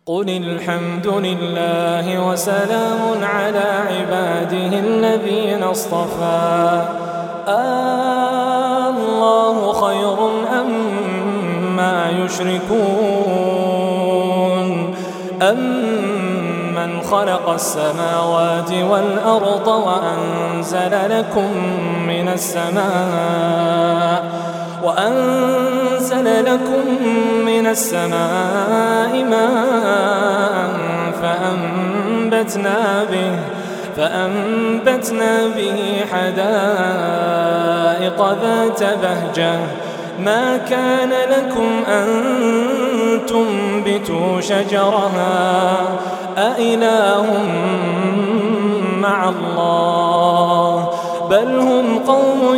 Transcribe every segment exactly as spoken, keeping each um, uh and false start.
قل الحمد لله وسلام على عباده الذين اصطفى الله خير أما يشركون أمن خلق السماوات والأرض وأنزل لكم من السماء وأنزل لكم من السماء ماء فأنبتنا به فأنبتنا به حدائق ذات بهجة ما كان لكم أن تنبتوا شجرها أإله مع الله بل هم قوم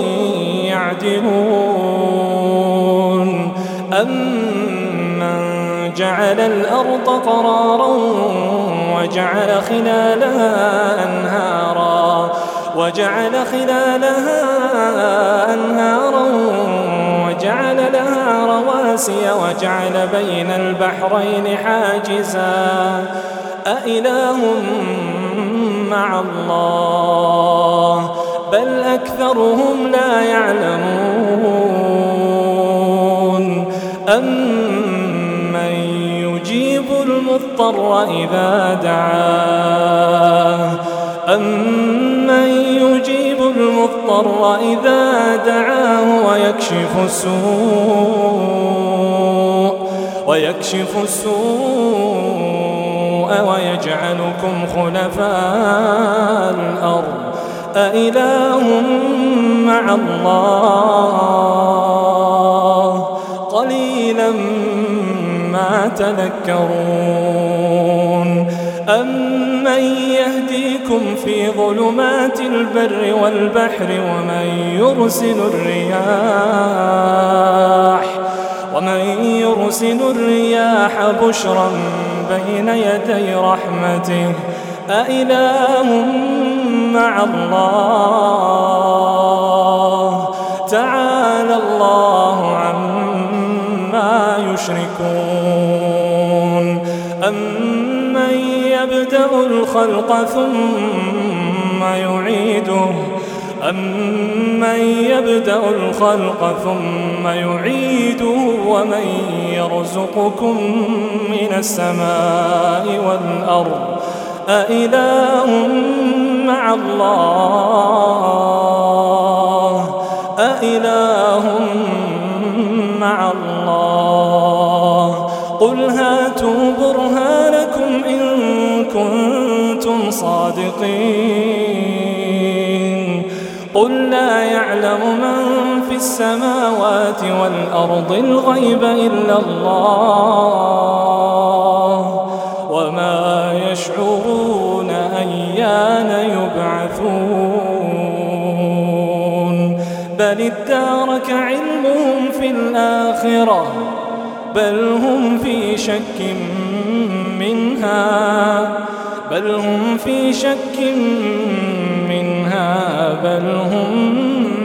يعدلون أمن جعل الأرض قرارا وجعل خلالها أنهارا وجعل خلالها أنهارا وجعل لها رواسي وجعل بين البحرين حاجزا أإله مع الله بل أكثرهم لا يعلمون أمن يجيب المضطر إذا دعاه أمن يجيب المضطر إذا دعاه ويكشف السوء ويكشف السوء ويجعلكم خلفاء الأرض أإله مع الله قليلا ما تذكرون أمن يهديكم في ظلمات البر والبحر ومن يرسل الرياح ومن يرسل الرياح بشرا بين يدي رحمته أإله مع الله تعالى الله عما يشركون أمن يبدأ الخلق ثم يعيده أمن يبدأ الخلق ثم يعيده ومن يرزقكم من السماء والأرض أإله مع الله أإله مع الله قل هاتوا برهانكم إن كنتم صادقين قل لا يعلم من في السماوات والأرض الغيب إلا الله وما يشعرون أيان يبعثون بل ادارك علمهم في الآخرة بل هم في شك منها بل هم في شك منها بل هم